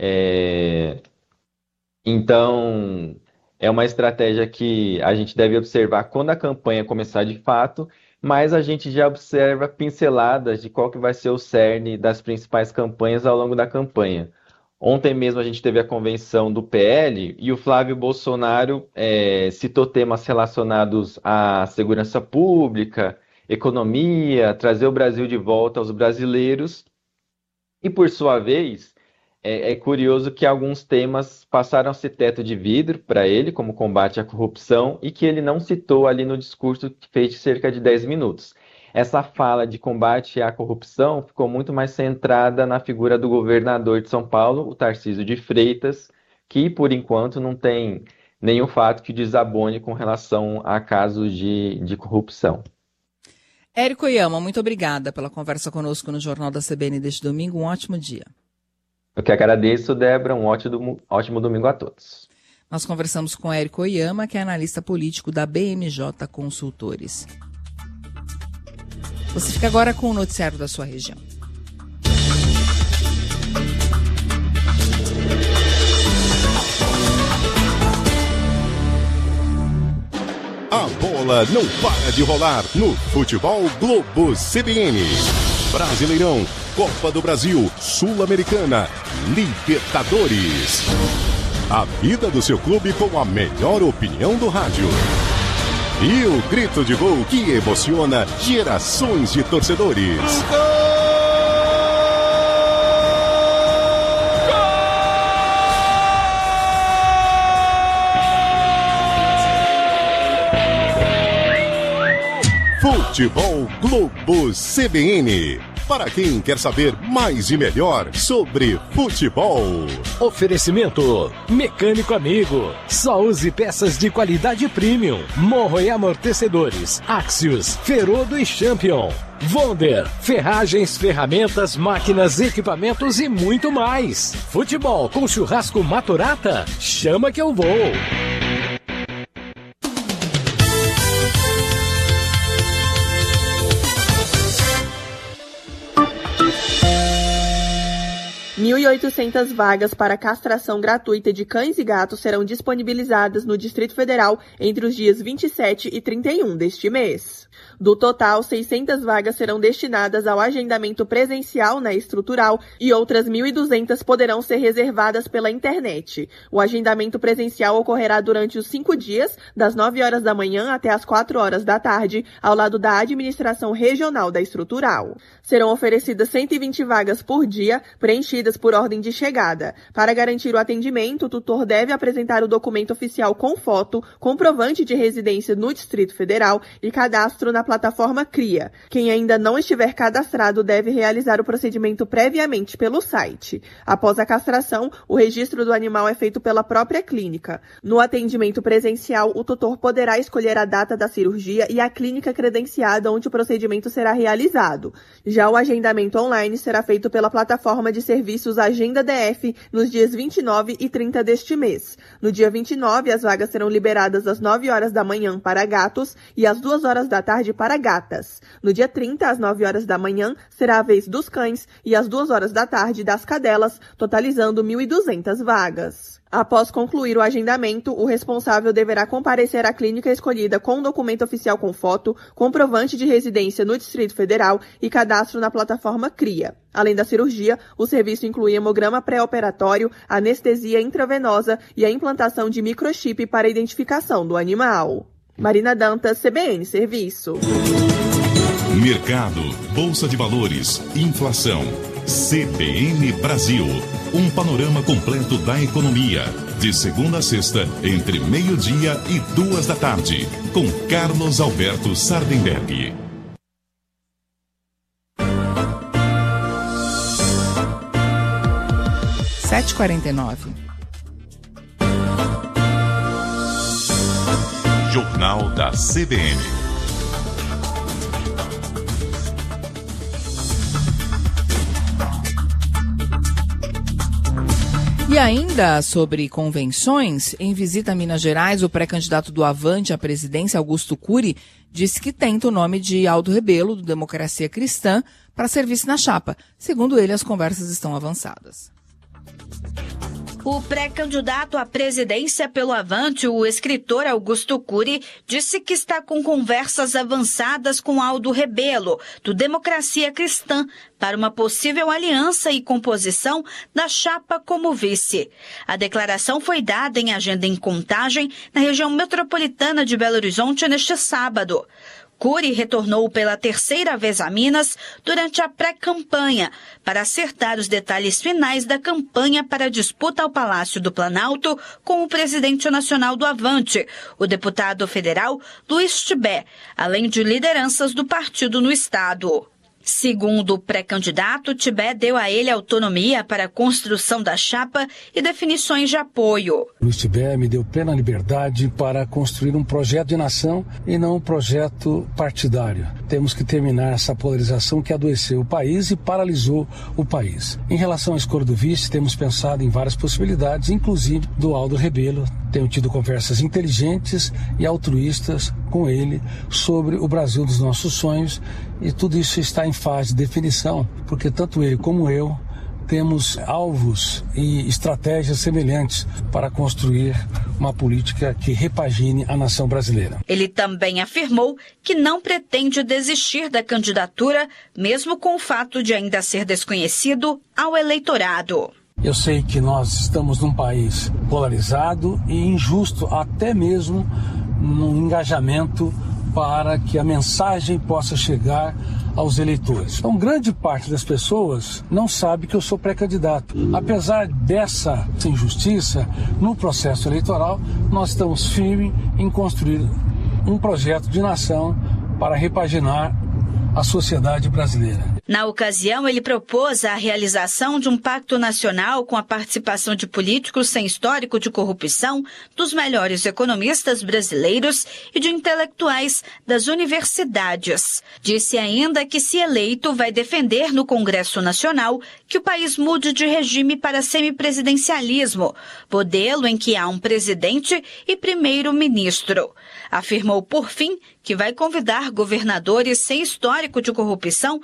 Então, é uma estratégia que a gente deve observar quando a campanha começar de fato, mas a gente já observa pinceladas de qual que vai ser o cerne das principais campanhas ao longo da campanha. Ontem mesmo a gente teve a convenção do PL e o Flávio Bolsonaro citou temas relacionados à segurança pública, economia, trazer o Brasil de volta aos brasileiros. E, por sua vez, é curioso que alguns temas passaram a ser teto de vidro para ele, como combate à corrupção, e que ele não citou ali no discurso que fez de cerca de 10 minutos. Essa fala de combate à corrupção ficou muito mais centrada na figura do governador de São Paulo, o Tarcísio de Freitas, que, por enquanto, não tem nenhum fato que desabone com relação a casos de corrupção. Érico Oyama, muito obrigada pela conversa conosco no Jornal da CBN deste domingo. Um ótimo dia. Eu que agradeço, Débora. Um ótimo domingo a todos. Nós conversamos com Érico Oyama, que é analista político da BMJ Consultores. Você fica agora com o noticiário da sua região. A bola não para de rolar no Futebol Globo CBN. Brasileirão, Copa do Brasil, Sul-Americana, Libertadores. A vida do seu clube com a melhor opinião do rádio. E o grito de gol que emociona gerações de torcedores. Futebol Globo CBN. Para quem quer saber mais e melhor sobre futebol. Oferecimento Mecânico Amigo. Só use peças de qualidade premium. Morro e amortecedores. Axios, Ferodo e Champion. Wonder, ferragens, ferramentas, máquinas, equipamentos e muito mais. Futebol com churrasco Maturata? Chama que eu vou. 1.800 vagas para castração gratuita de cães e gatos serão disponibilizadas no Distrito Federal entre os dias 27 e 31 deste mês. Do total, 600 vagas serão destinadas ao agendamento presencial na estrutural e outras 1.200 poderão ser reservadas pela internet. O agendamento presencial ocorrerá durante os 5 dias, das 9 horas da manhã até as 4 horas da tarde, ao lado da administração regional da estrutural. Serão oferecidas 120 vagas por dia, preenchidas por ordem de chegada. Para garantir o atendimento, o tutor deve apresentar o documento oficial com foto, comprovante de residência no Distrito Federal e cadastro na plataforma CRIA. Quem ainda não estiver cadastrado deve realizar o procedimento previamente pelo site. Após a castração, o registro do animal é feito pela própria clínica. No atendimento presencial, o tutor poderá escolher a data da cirurgia e a clínica credenciada onde o procedimento será realizado. Já o agendamento online será feito pela plataforma de serviços Agenda DF nos dias 29 e 30 deste mês. No dia 29, as vagas serão liberadas às 9 horas da manhã para gatos e às 2 horas da tarde para gatas. No dia 30, às 9 horas da manhã, será a vez dos cães e às 2 horas da tarde das cadelas, totalizando 1.200 vagas. Após concluir o agendamento, o responsável deverá comparecer à clínica escolhida com um documento oficial com foto, comprovante de residência no Distrito Federal e cadastro na plataforma CRIA. Além da cirurgia, o serviço inclui hemograma pré-operatório, anestesia intravenosa e a implantação de microchip para identificação do animal. Marina Dantas, CBN Serviço. Mercado, Bolsa de Valores, inflação. CBN Brasil. Um panorama completo da economia. De segunda a sexta, entre meio-dia e 2 da tarde. Com Carlos Alberto Sardenberg. 7h49. Jornal da CBN. E ainda sobre convenções, em visita a Minas Gerais, o pré-candidato do Avante à presidência, Augusto Cury, disse que tenta o nome de Aldo Rebelo, do Democracia Cristã, para serviço na chapa. Segundo ele, as conversas estão avançadas. O pré-candidato à presidência pelo Avante, o escritor Augusto Cury, disse que está com conversas avançadas com Aldo Rebelo, do Democracia Cristã, para uma possível aliança e composição da chapa como vice. A declaração foi dada em agenda em Contagem, na região metropolitana de Belo Horizonte, neste sábado. Cury retornou pela terceira vez a Minas durante a pré-campanha para acertar os detalhes finais da campanha para a disputa ao Palácio do Planalto com o presidente nacional do Avante, o deputado federal Luiz Tibé, além de lideranças do partido no estado. Segundo o pré-candidato, Tibé deu a ele autonomia para a construção da chapa e definições de apoio. Luiz Tibé me deu plena liberdade para construir um projeto de nação e não um projeto partidário. Temos que terminar essa polarização que adoeceu o país e paralisou o país. Em relação à escolha do vice, temos pensado em várias possibilidades, inclusive do Aldo Rebelo. Tenho tido conversas inteligentes e altruístas com ele sobre o Brasil dos nossos sonhos e tudo isso está em fase de definição, porque tanto ele como eu temos alvos e estratégias semelhantes para construir uma política que repagine a nação brasileira. Ele também afirmou que não pretende desistir da candidatura, mesmo com o fato de ainda ser desconhecido ao eleitorado. Eu sei que nós estamos num país polarizado e injusto, até mesmo no engajamento para que a mensagem possa chegar aos eleitores. Então, grande parte das pessoas não sabe que eu sou pré-candidato. Apesar dessa injustiça, no processo eleitoral, nós estamos firmes em construir um projeto de nação para repaginar a sociedade brasileira. Na ocasião, ele propôs a realização de um pacto nacional com a participação de políticos sem histórico de corrupção, dos melhores economistas brasileiros e de intelectuais das universidades. Disse ainda que, se eleito, vai defender no Congresso Nacional que o país mude de regime para semipresidencialismo, modelo em que há um presidente e primeiro-ministro. Afirmou, por fim, que vai convidar governadores sem histórico de corrupção para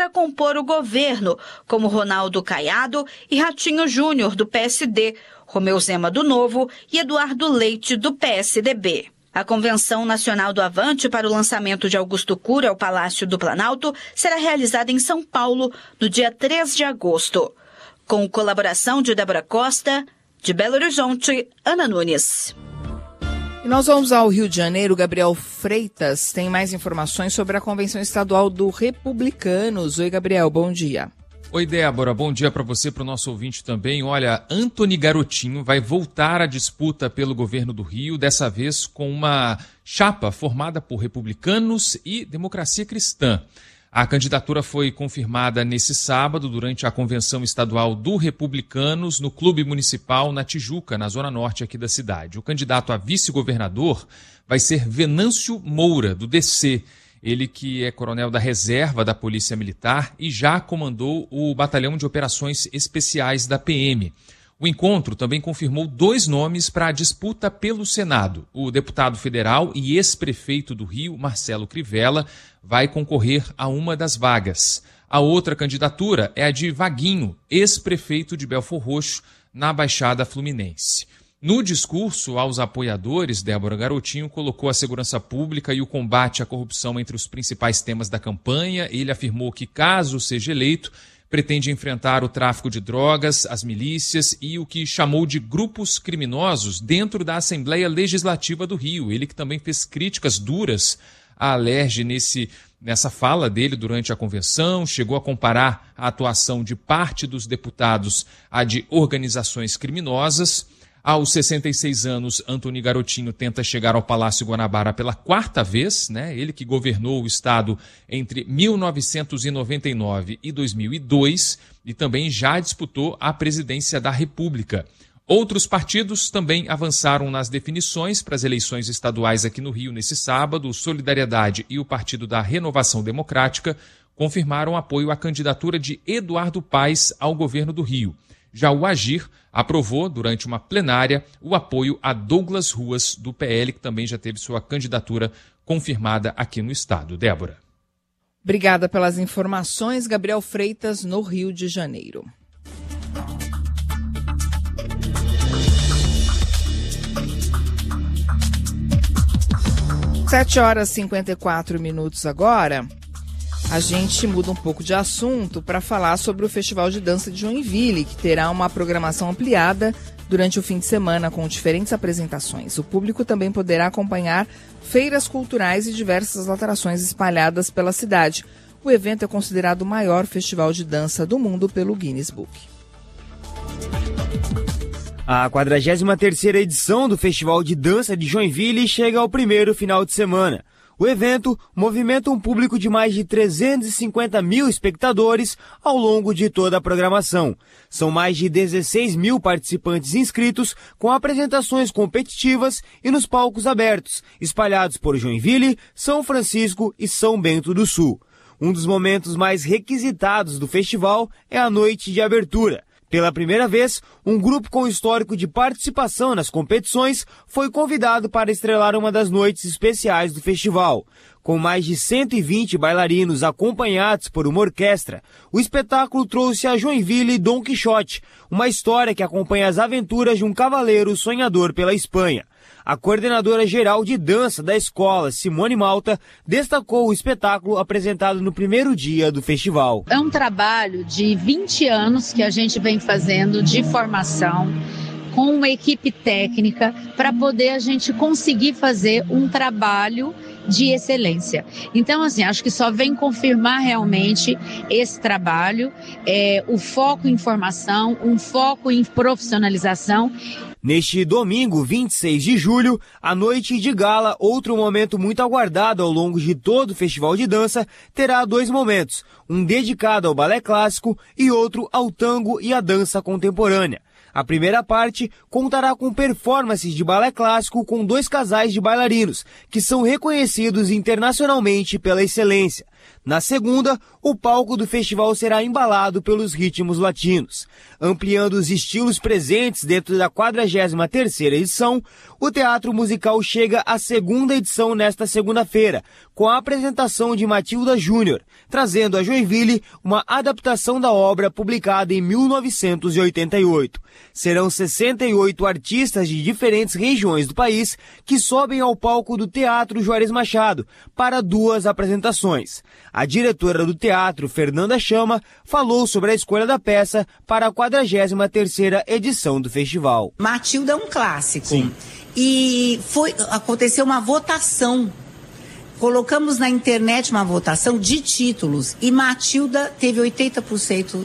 compor o governo, como Ronaldo Caiado e Ratinho Júnior, do PSD, Romeu Zema, do Novo, e Eduardo Leite, do PSDB. A Convenção Nacional do Avante para o lançamento de Augusto Cury ao Palácio do Planalto será realizada em São Paulo no dia 3 de agosto. Com colaboração de Débora Costa, de Belo Horizonte, Ana Nunes. E nós vamos ao Rio de Janeiro. Gabriel Freitas tem mais informações sobre a Convenção Estadual do Republicanos. Oi, Gabriel, bom dia. Oi, Débora, bom dia para você, para o nosso ouvinte também. Olha, Antony Garotinho vai voltar à disputa pelo governo do Rio, dessa vez com uma chapa formada por republicanos e Democracia Cristã. A candidatura foi confirmada nesse sábado durante a Convenção Estadual do Republicanos no Clube Municipal na Tijuca, na zona norte aqui da cidade. O candidato a vice-governador vai ser Venâncio Moura, do DC. Ele que é coronel da reserva da Polícia Militar e já comandou o Batalhão de Operações Especiais da PM. O encontro também confirmou 2 nomes para a disputa pelo Senado. O deputado federal e ex-prefeito do Rio, Marcelo Crivella, vai concorrer a uma das vagas. A outra candidatura é a de Vaguinho, ex-prefeito de Belfor Roxo, na Baixada Fluminense. No discurso aos apoiadores, Débora, Garotinho colocou a segurança pública e o combate à corrupção entre os principais temas da campanha. Ele afirmou que, caso seja eleito, pretende enfrentar o tráfico de drogas, as milícias e o que chamou de grupos criminosos dentro da Assembleia Legislativa do Rio. Ele que também fez críticas duras à Alerj nessa fala dele durante a convenção, chegou a comparar a atuação de parte dos deputados à de organizações criminosas. Aos 66 anos, Antony Garotinho tenta chegar ao Palácio Guanabara pela 4ª vez, né? Ele que governou o estado entre 1999 e 2002 e também já disputou a presidência da República. Outros partidos também avançaram nas definições para as eleições estaduais aqui no Rio nesse sábado. O Solidariedade e o Partido da Renovação Democrática confirmaram apoio à candidatura de Eduardo Paes ao governo do Rio. Já o Agir aprovou, durante uma plenária, o apoio a Douglas Ruas, do PL, que também já teve sua candidatura confirmada aqui no estado. Débora. Obrigada pelas informações, Gabriel Freitas, no Rio de Janeiro. Sete horas e 54 minutos agora. A gente muda um pouco de assunto para falar sobre o Festival de Dança de Joinville, que terá uma programação ampliada durante o fim de semana com diferentes apresentações. O público também poderá acompanhar feiras culturais e diversas atrações espalhadas pela cidade. O evento é considerado o maior festival de dança do mundo pelo Guinness Book. A 43ª edição do Festival de Dança de Joinville chega ao primeiro final de semana. O evento movimenta um público de mais de 350 mil espectadores ao longo de toda a programação. São mais de 16 mil participantes inscritos, com apresentações competitivas e nos palcos abertos, espalhados por Joinville, São Francisco e São Bento do Sul. Um dos momentos mais requisitados do festival é a noite de abertura. Pela primeira vez, um grupo com histórico de participação nas competições foi convidado para estrelar uma das noites especiais do festival. Com mais de 120 bailarinos acompanhados por uma orquestra, o espetáculo trouxe a Joinville Dom Quixote, uma história que acompanha as aventuras de um cavaleiro sonhador pela Espanha. A coordenadora geral de dança da escola, Simone Malta, destacou o espetáculo apresentado no primeiro dia do festival. É um trabalho de 20 anos que a gente vem fazendo de formação, com uma equipe técnica, para poder a gente conseguir fazer um trabalho de excelência. Então, assim, acho que só vem confirmar realmente esse trabalho, o foco em formação, um foco em profissionalização. Neste domingo, 26 de julho, a noite de gala, outro momento muito aguardado ao longo de todo o festival de dança, terá 2 momentos, um dedicado ao balé clássico e outro ao tango e à dança contemporânea. A primeira parte contará com performances de balé clássico com 2 casais de bailarinos, que são reconhecidos internacionalmente pela excelência. Na segunda, o palco do festival será embalado pelos ritmos latinos. Ampliando os estilos presentes dentro da 43ª edição, o Teatro Musical chega à 2ª edição nesta segunda-feira, com a apresentação de Matilda Júnior, trazendo a Joinville uma adaptação da obra publicada em 1988. Serão 68 artistas de diferentes regiões do país que sobem ao palco do Teatro Juarez Machado para 2 apresentações. A diretora do teatro, Fernanda Chama, falou sobre a escolha da peça para a 43ª edição do festival. Matilda é um clássico. Sim. E aconteceu uma votação. Colocamos na internet uma votação de títulos e Matilda teve 80%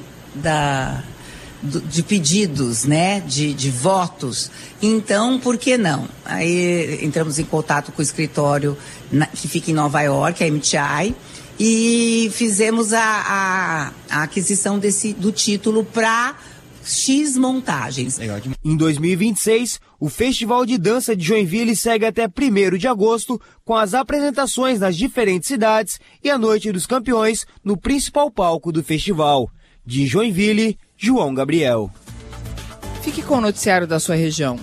de pedidos, né, de votos. Então, por que não? Aí entramos em contato com o escritório que fica em Nova York, a MTI, e fizemos a aquisição do título para X montagens. Em 2026, o Festival de Dança de Joinville segue até 1º de agosto, com as apresentações nas diferentes cidades e a Noite dos Campeões no principal palco do festival. De Joinville, João Gabriel. Fique com o noticiário da sua região.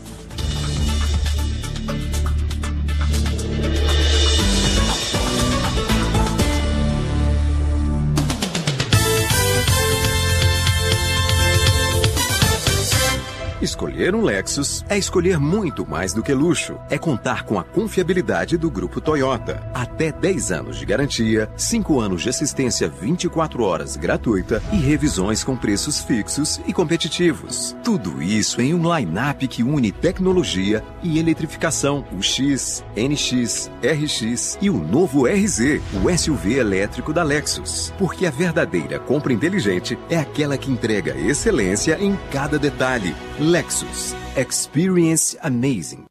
Escolher um Lexus é escolher muito mais do que luxo. É contar com a confiabilidade do Grupo Toyota. Até 10 anos de garantia, 5 anos de assistência 24 horas gratuita e revisões com preços fixos e competitivos. Tudo isso em um line-up que une tecnologia e eletrificação. O X, NX, RX e o novo RZ, o SUV elétrico da Lexus. Porque a verdadeira compra inteligente é aquela que entrega excelência em cada detalhe. Lexus. Experience amazing.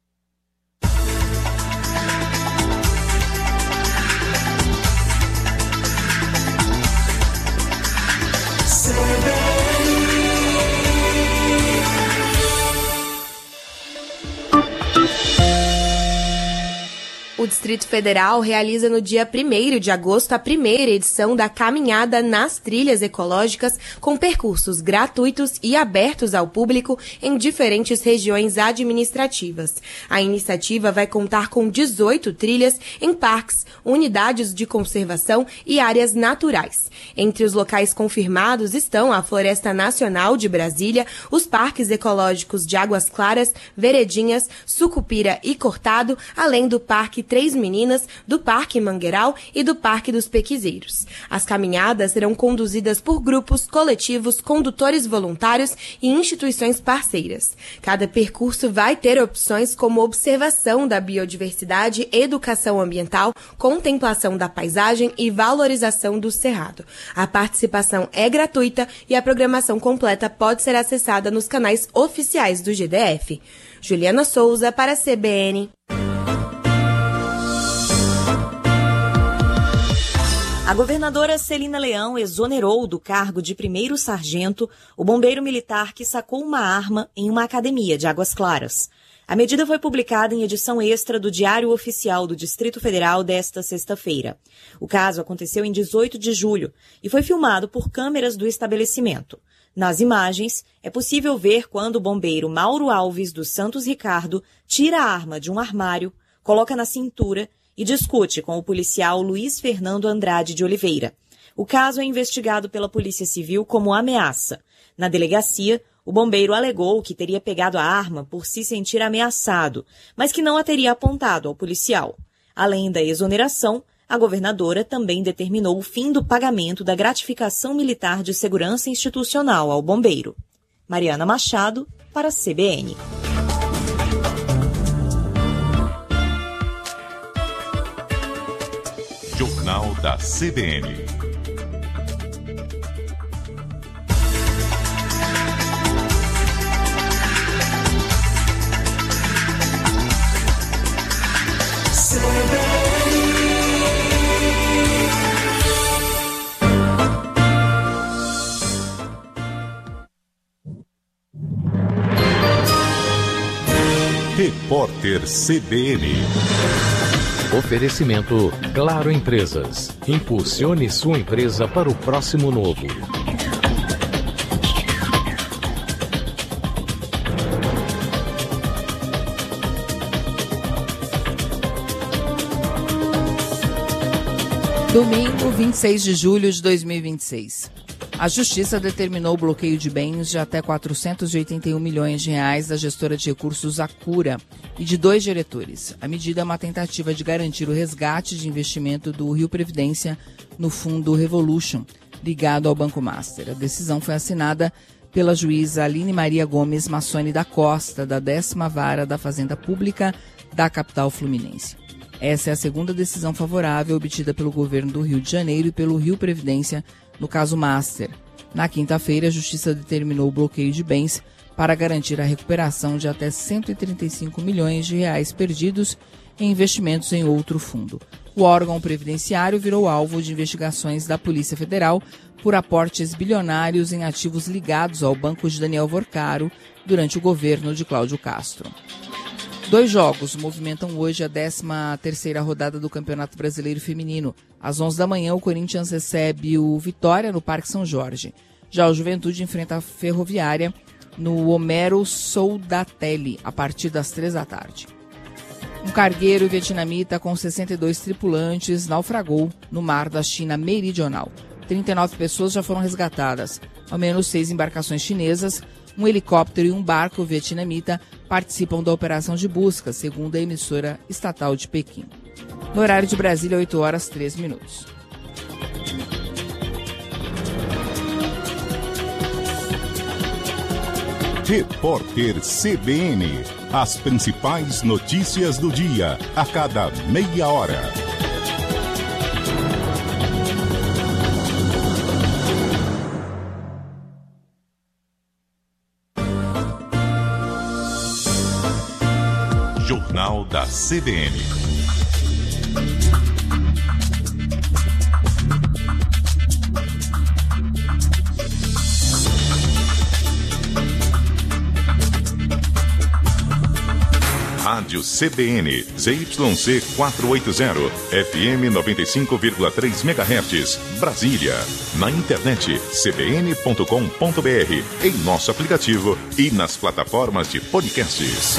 O Distrito Federal realiza no dia 1º de agosto a primeira edição da Caminhada nas Trilhas Ecológicas, com percursos gratuitos e abertos ao público em diferentes regiões administrativas. A iniciativa vai contar com 18 trilhas em parques, unidades de conservação e áreas naturais. Entre os locais confirmados estão a Floresta Nacional de Brasília, os parques ecológicos de Águas Claras, Veredinhas, Sucupira e Cortado, além do Parque Três Meninas, do Parque Mangueiral e do Parque dos Pequizeiros. As caminhadas serão conduzidas por grupos, coletivos, condutores voluntários e instituições parceiras. Cada percurso vai ter opções como observação da biodiversidade, educação ambiental, contemplação da paisagem e valorização do cerrado. A participação é gratuita e a programação completa pode ser acessada nos canais oficiais do GDF. Juliana Souza para a CBN. A governadora Celina Leão exonerou do cargo de primeiro sargento o bombeiro militar que sacou uma arma em uma academia de Águas Claras. A medida foi publicada em edição extra do Diário Oficial do Distrito Federal desta sexta-feira. O caso aconteceu em 18 de julho e foi filmado por câmeras do estabelecimento. Nas imagens, é possível ver quando o bombeiro Mauro Alves dos Santos Ricardo tira a arma de um armário, coloca na cintura e discute com o policial Luiz Fernando Andrade de Oliveira. O caso é investigado pela Polícia Civil como ameaça. Na delegacia, o bombeiro alegou que teria pegado a arma por se sentir ameaçado, mas que não a teria apontado ao policial. Além da exoneração, a governadora também determinou o fim do pagamento da gratificação militar de segurança institucional ao bombeiro. Mariana Machado, para a CBN. Jornal da CBN. Repórter CBN. Oferecimento Claro Empresas. Impulsione sua empresa para o próximo novo. Domingo, 26 de julho de 2026. A Justiça determinou o bloqueio de bens de até 481 milhões de reais da gestora de recursos Acura e de 2 diretores. A medida é uma tentativa de garantir o resgate de investimento do Rio Previdência no fundo Revolution, ligado ao Banco Master. A decisão foi assinada pela juíza Aline Maria Gomes Massoni da Costa, da 10ª Vara da Fazenda Pública da capital fluminense. Essa é a segunda decisão favorável obtida pelo governo do Rio de Janeiro e pelo Rio Previdência no caso Master. Na quinta-feira, a Justiça determinou o bloqueio de bens para garantir a recuperação de até 135 milhões de reais perdidos em investimentos em outro fundo. O órgão previdenciário virou alvo de investigações da Polícia Federal por aportes bilionários em ativos ligados ao banco de Daniel Vorcaro durante o governo de Cláudio Castro. 2 jogos movimentam hoje a 13ª rodada do Campeonato Brasileiro Feminino. Às 11 da manhã, o Corinthians recebe o Vitória no Parque São Jorge. Já o Juventude enfrenta a Ferroviária no Homero Soldatelli, a partir das 3 da tarde. Um cargueiro vietnamita com 62 tripulantes naufragou no mar da China Meridional. 39 pessoas já foram resgatadas. Ao menos 6 embarcações chinesas, um helicóptero e um barco vietnamita participam da operação de busca, segundo a emissora estatal de Pequim. No horário de Brasília, 8 horas 3 minutos. Repórter CBN. As principais notícias do dia, a cada meia hora. Jornal da CBN. Rádio CBN, ZYC 480, FM 95,3 MHz, Brasília. Na internet, cbn.com.br, em nosso aplicativo e nas plataformas de podcasts.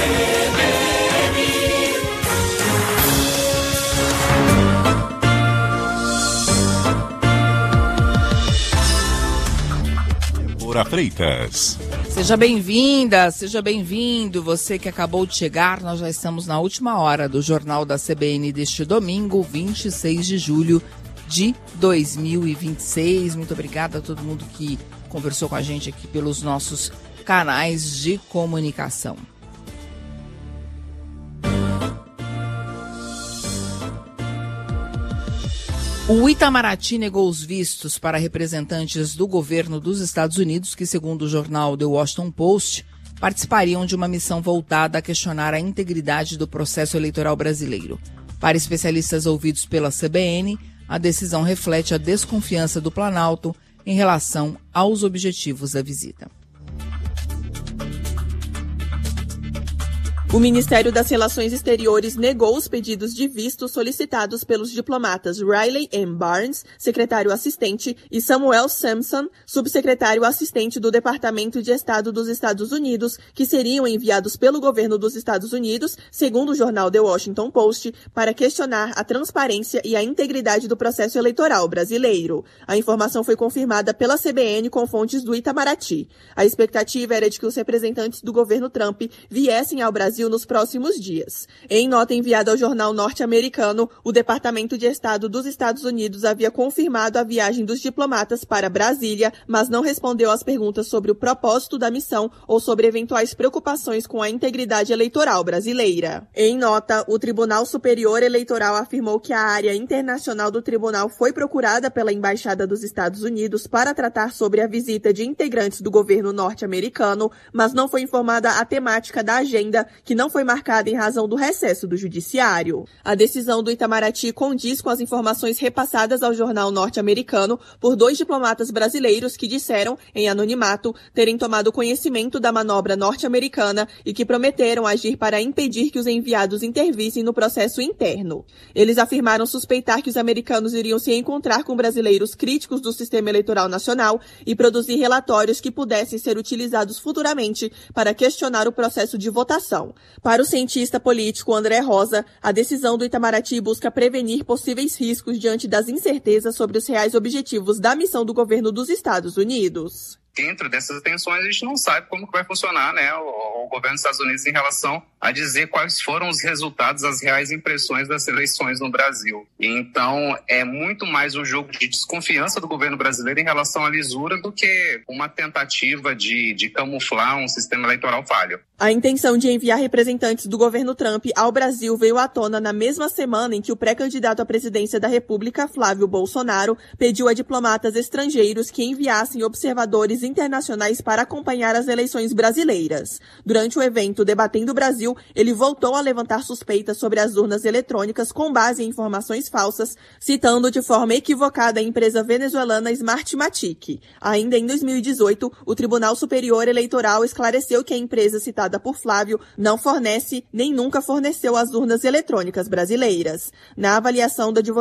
Débora Freitas. Seja bem-vinda, seja bem-vindo. Você que acabou de chegar, nós já estamos na última hora do Jornal da CBN deste domingo, 26 de julho de 2026. Muito obrigada a todo mundo que conversou com a gente aqui pelos nossos canais de comunicação. O Itamaraty negou os vistos para representantes do governo dos Estados Unidos que, segundo o jornal The Washington Post, participariam de uma missão voltada a questionar a integridade do processo eleitoral brasileiro. Para especialistas ouvidos pela CBN, a decisão reflete a desconfiança do Planalto em relação aos objetivos da visita. O Ministério das Relações Exteriores negou os pedidos de visto solicitados pelos diplomatas Riley M. Barnes, secretário assistente, e Samuel Sampson, subsecretário assistente do Departamento de Estado dos Estados Unidos, que seriam enviados pelo governo dos Estados Unidos, segundo o jornal The Washington Post, para questionar a transparência e a integridade do processo eleitoral brasileiro. A informação foi confirmada pela CBN com fontes do Itamaraty. A expectativa era de que os representantes do governo Trump viessem ao Brasil nos próximos dias. Em nota enviada ao jornal norte-americano, o Departamento de Estado dos Estados Unidos havia confirmado a viagem dos diplomatas para Brasília, mas não respondeu às perguntas sobre o propósito da missão ou sobre eventuais preocupações com a integridade eleitoral brasileira. Em nota, o Tribunal Superior Eleitoral afirmou que a área internacional do tribunal foi procurada pela Embaixada dos Estados Unidos para tratar sobre a visita de integrantes do governo norte-americano, mas não foi informada a temática da agenda, que que não foi marcada em razão do recesso do judiciário. A decisão do Itamaraty condiz com as informações repassadas ao jornal norte-americano por 2 diplomatas brasileiros que disseram, em anonimato, terem tomado conhecimento da manobra norte-americana e que prometeram agir para impedir que os enviados intervissem no processo interno. Eles afirmaram suspeitar que os americanos iriam se encontrar com brasileiros críticos do sistema eleitoral nacional e produzir relatórios que pudessem ser utilizados futuramente para questionar o processo de votação. Para o cientista político André Rosa, a decisão do Itamaraty busca prevenir possíveis riscos diante das incertezas sobre os reais objetivos da missão do governo dos Estados Unidos. Dentro dessas tensões, a gente não sabe como que vai funcionar, né, o governo dos Estados Unidos em relação a dizer quais foram os resultados, as reais impressões das eleições no Brasil. Então, é muito mais um jogo de desconfiança do governo brasileiro em relação à lisura do que uma tentativa de camuflar um sistema eleitoral falho. A intenção de enviar representantes do governo Trump ao Brasil veio à tona na mesma semana em que o pré-candidato à presidência da República, Flávio Bolsonaro, pediu a diplomatas estrangeiros que enviassem observadores internacionais para acompanhar as eleições brasileiras. Durante o evento Debatendo o Brasil, ele voltou a levantar suspeitas sobre as urnas eletrônicas com base em informações falsas, citando de forma equivocada a empresa venezuelana Smartmatic. Ainda em 2018, o Tribunal Superior Eleitoral esclareceu que a empresa citada por Flávio não fornece nem nunca forneceu as urnas eletrônicas brasileiras. Na avaliação da